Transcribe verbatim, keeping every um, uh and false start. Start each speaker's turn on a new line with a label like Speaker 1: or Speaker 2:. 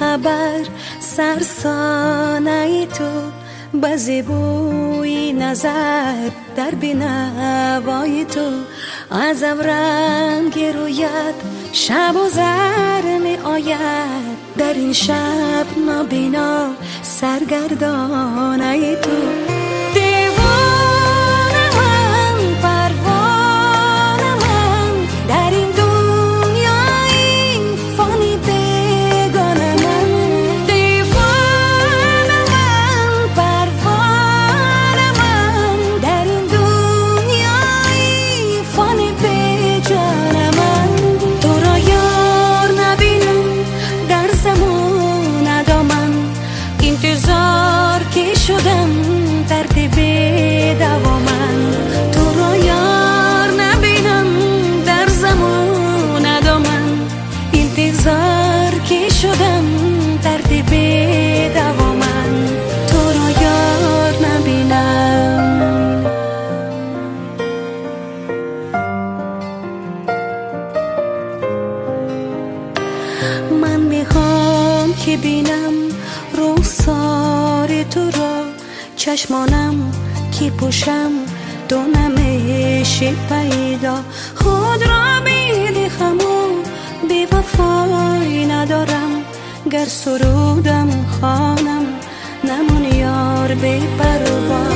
Speaker 1: خبر سرسانه تو، به زیبوی نظر در بینوای تو. از رنگ رویت شب و زر می آید، در این شب نابینا سرگردانه تو. انتظار که شدم ترتیب دوامن، تو را یار نبینم در زمان ندامن. انتظار که شدم ترتیب دوامن، تو را یار نبینم. من میخوام که بینم رخسار تو را، چشمانم که پوشم تو نمیشه پیدا. خود را بیدخم و بی وفایی ندارم، گر سرودم خوانم نمون یار بی پروا.